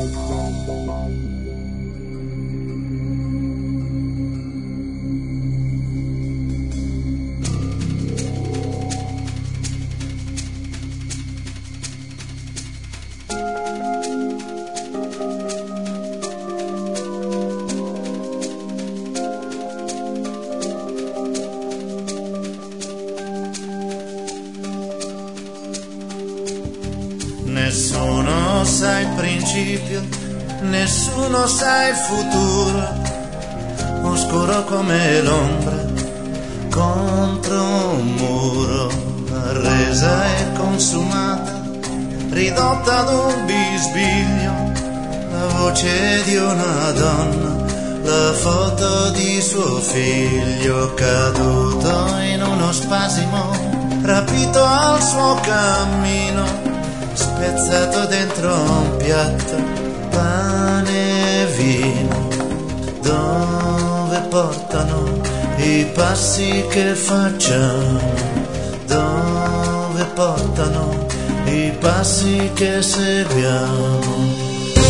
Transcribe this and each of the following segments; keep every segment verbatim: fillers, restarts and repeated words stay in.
Nessuno sa il principio, nessuno sa il futuro, oscuro come l'ombra contro un muro. La resa è consumata, ridotta ad un bisbiglio, la voce di una donna, la foto di suo figlio caduto in uno spasimo, rapito al suo cammino, spezzato dentro un piatto, pane e vino. Dove portano i passi che facciamo? Dove portano i passi che seguiamo?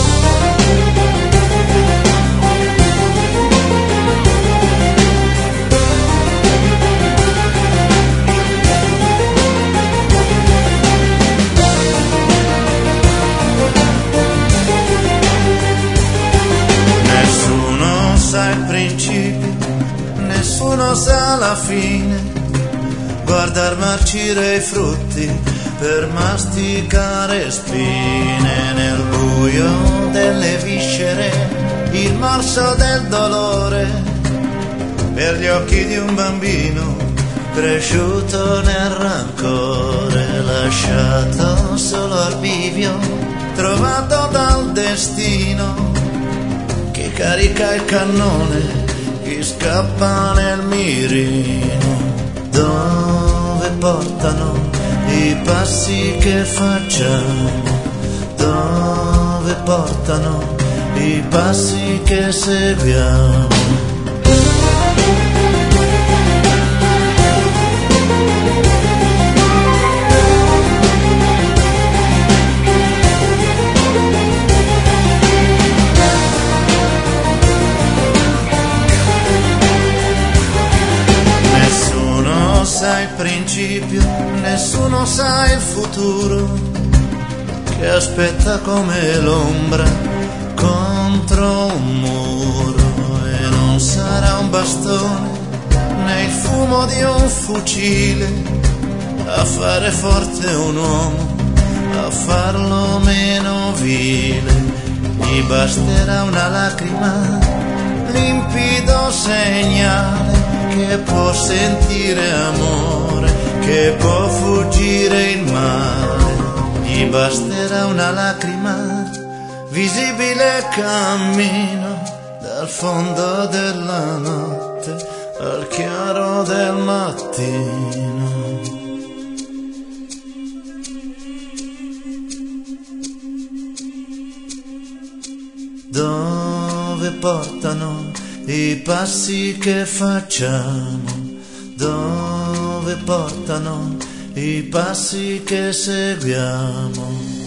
Nessuno sa la fine, guardar marcire i frutti per masticare spine. Nel buio delle viscere, il morso del dolore, per gli occhi di un bambino cresciuto nel rancore, lasciato solo al bivio, trovato dal destino, che carica il cannone, chi scappa nel mirino. Dove portano i passi che facciamo? Dove portano i passi che seguiamo? Sa il principio, nessuno sa il futuro, che aspetta come l'ombra contro un muro. E non sarà un bastone né il fumo di un fucile a fare forte un uomo, a farlo meno vile. Gli basterà una lacrima, limpido segnale, che può sentire amore, che può fuggire il male. Gli basterà una lacrima, visibile cammino, dal fondo della notte al chiaro del mattino. Dove portano i passi che facciamo? Dove portano i passi che seguiamo?